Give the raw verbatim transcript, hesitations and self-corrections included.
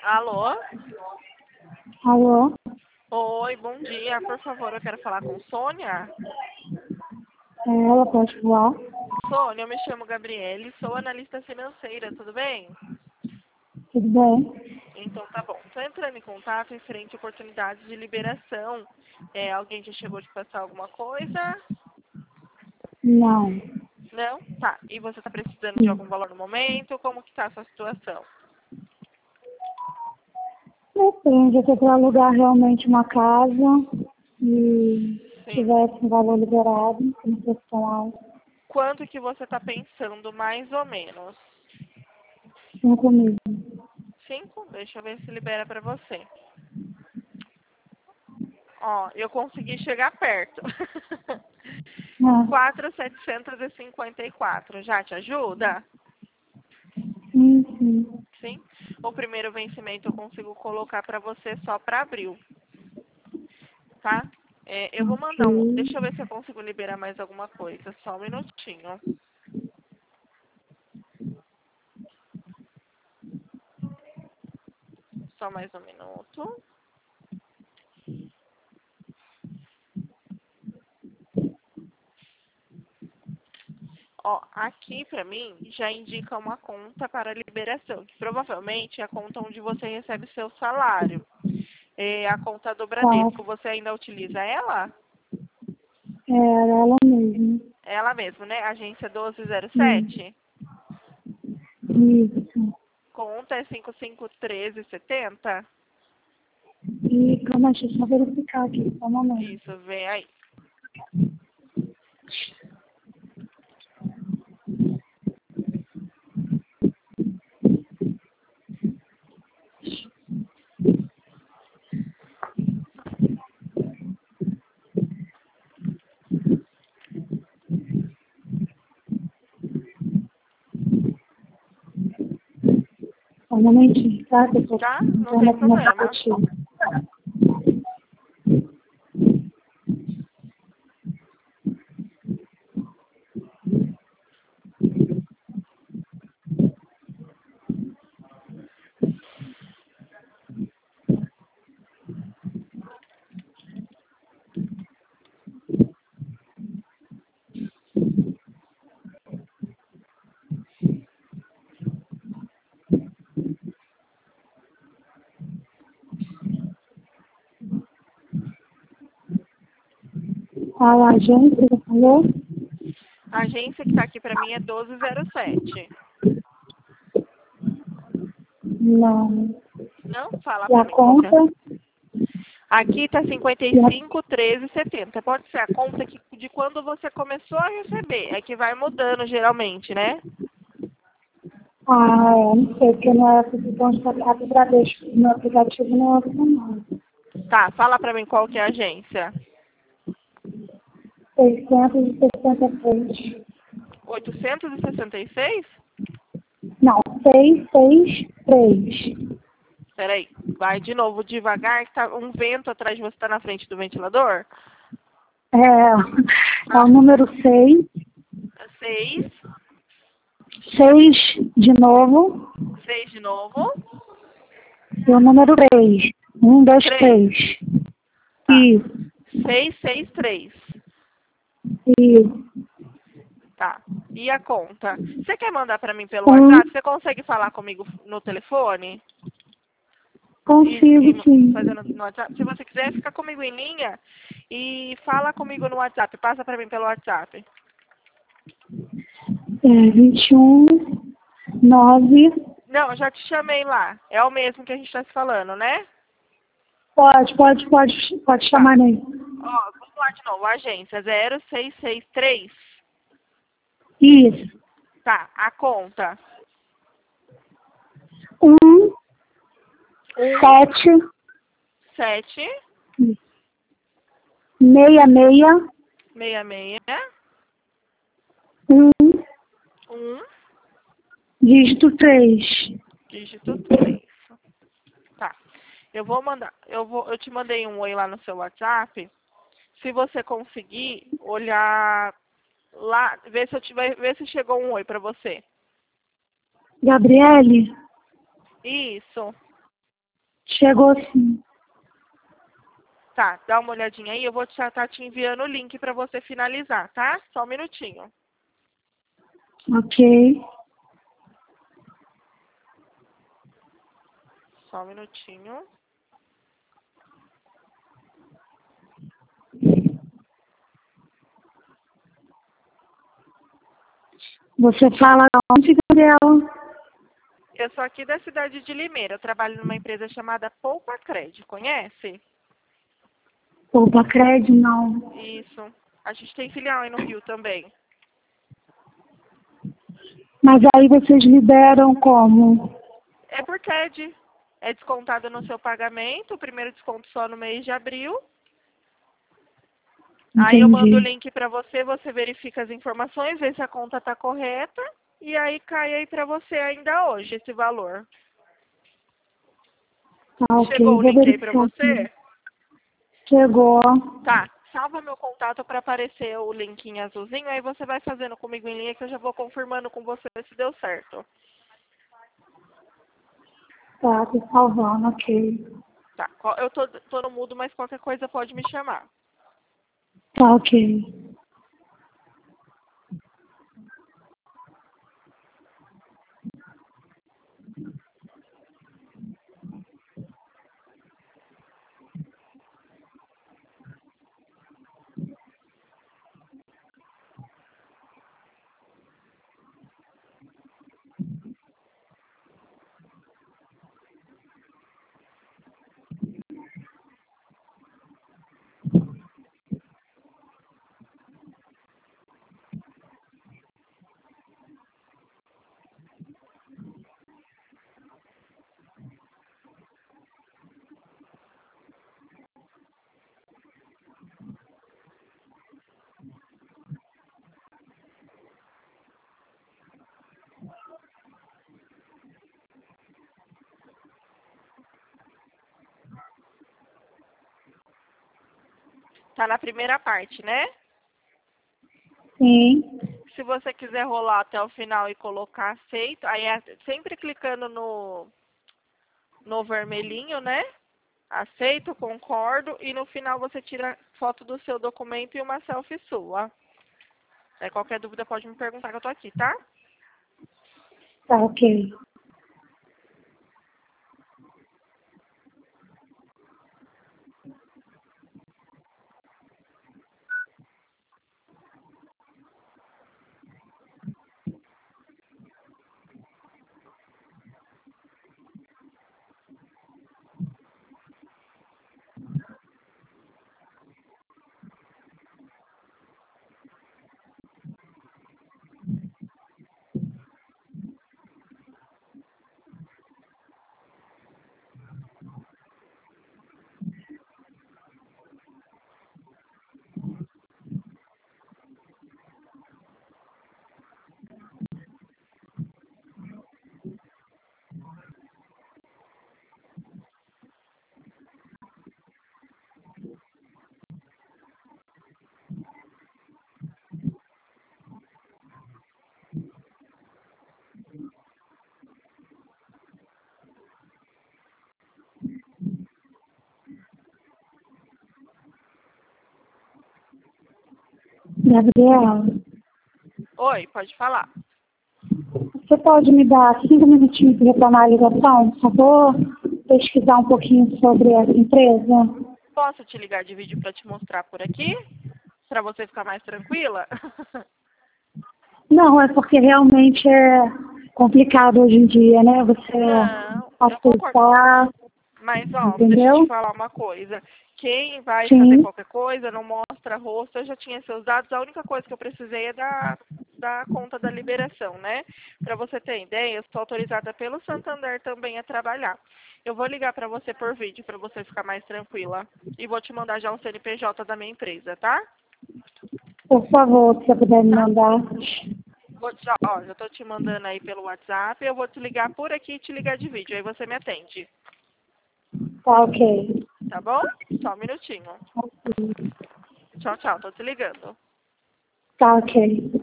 Alô? Alô? Oi, bom dia. Por favor, eu quero falar com Sônia. É, ela pode falar? Sônia, eu me chamo Gabriele, sou analista financeira, tudo bem? Tudo bem? Então tá bom. Estou entrando em contato em frente a oportunidades de liberação. É, alguém já chegou de passar alguma coisa? Não. Não? Tá. E você está precisando de algum valor no momento? Como que está a sua situação? Depende, eu tô para alugar realmente uma casa e Sim. tivesse um valor liberado, como profissional, Quanto que você está pensando, mais ou menos? cinco mil. Cinco? Deixa eu ver se libera para você. Ó, eu consegui chegar perto. Ah, quatro mil setecentos e cinquenta e quatro. Já te ajuda? sim, sim. Sim? O primeiro vencimento eu consigo colocar para você só para abril, tá? É, eu vou mandar um... Ok. Deixa eu ver se eu consigo liberar mais alguma coisa. Só um minutinho. Só mais um minuto. Ó, aqui para mim já indica uma conta para liberação, que provavelmente é a conta onde você recebe seu salário. É a conta do Tá. Bradesco. Você ainda utiliza ela? É, era ela mesmo. Ela mesmo, né? Agência doze zero Sim. sete. Isso. Conta é cinco cinco um três zero zero. E calma, deixa eu só verificar aqui, só um momento. Isso, vem aí. Só um momentinho, tá? Que eu tô Tá? Não entrando tem aqui no problema. aplicativo. A agência, você falou? A agência que tá aqui pra mim é doze zero sete. Não. Não? Fala E pra a mim qual que é. conta? Aqui tá cinquenta e E a... cinco treze setenta. Pode ser a conta que, de quando você começou a receber. É que vai mudando geralmente, né? Ah, é, não sei, porque não é posição de contato para deixar no aplicativo não é não. Tá, fala pra mim qual que é a agência. seiscentos e sessenta e três. oitocentos e sessenta e seis? Não, seiscentos e sessenta e três. Peraí, vai de novo devagar, que tá um vento atrás de você, tá na frente do ventilador. É, é o Ah, número seis, seis, seis de novo, seis de novo, e o número três. Um, dois, três. três. Tá, Isso, seis, seis, três. isso. Tá. E a conta? Você quer mandar pra mim pelo Um, WhatsApp? Você consegue falar comigo no telefone? E, consigo e sim. fazendo no WhatsApp? Se você quiser, fica comigo em linha e fala comigo no WhatsApp. Passa pra mim pelo WhatsApp. É, vinte e um, nove. Não, eu já te chamei lá. É o mesmo que a gente tá se falando, né? Pode, pode, pode, pode Tá. chamar nele. Ó, vamos lá de novo. Agência zero seis seis três. Isso. Tá. A conta. Um, Um, sete, sete, meia, meia, meia, meia, um, um, dígito três. dígito três. Tá. Eu vou mandar. Eu, vou, eu te mandei um oi lá no seu WhatsApp. Se você conseguir olhar lá, ver se eu tiver, ver se chegou um oi pra você. Gabriele, Isso. Chegou sim. Tá, dá uma olhadinha aí, eu vou estar tá te enviando o link para você finalizar, tá? Só um minutinho. Ok. Só um minutinho. Você fala onde, Gabriela? Eu sou aqui da cidade de Limeira, eu trabalho numa empresa chamada Poupa Cred, conhece? Poupa Cred, não. Isso. A gente tem filial aí no Rio também. Mas aí vocês liberam como? É por C A D. É descontado no seu pagamento, o primeiro desconto só no mês de abril. Entendi. Aí eu mando o link para você, você verifica as informações, vê se a conta está correta. E aí cai aí para você ainda hoje esse valor. Tá, ok. Chegou o Vou link aí para verificar você? aqui. Chegou. Tá. Salva meu contato para aparecer o link em azulzinho, aí você vai fazendo comigo em linha que eu já vou confirmando com você se deu certo. Tá, tô salvando, ok. Tá. Eu tô, tô no mudo, mas qualquer coisa pode me chamar. Tá, ok. Tá na primeira parte, né? Sim. Se você quiser rolar até o final e colocar aceito, aí é sempre clicando no, no vermelhinho, né? Aceito, concordo, e no final você tira foto do seu documento e uma selfie sua. Aí qualquer dúvida pode me perguntar que eu tô aqui, tá? Tá, ok. Gabriela, Oi, pode falar. você pode me dar cinco minutinhos de retornar a ligação, por favor? Pesquisar um pouquinho sobre essa empresa? Posso te ligar de vídeo para te mostrar por aqui? Para você ficar mais tranquila? Não, é porque realmente é complicado hoje em dia, né? Você Não, eu concordo. acessar, Mas, ó, deixa eu te entendeu? falar uma coisa. Quem vai fazer Sim. qualquer coisa não mostra rosto. Eu já tinha seus dados. A única coisa que eu precisei é da, da conta da liberação, né? Para você ter ideia, eu sou autorizada pelo Santander também a trabalhar. Eu vou ligar para você por vídeo para você ficar mais tranquila. E vou te mandar já um C N P J da minha empresa, tá? Por favor, se você puder me Tá. mandar. Vou te, ó, já tô te mandando aí pelo WhatsApp. Eu vou te ligar por aqui e te ligar de vídeo. Aí você me atende. Tá, ok. Tá bom? Só um minutinho. Tchau, tchau. Tô te ligando. Tá, ok.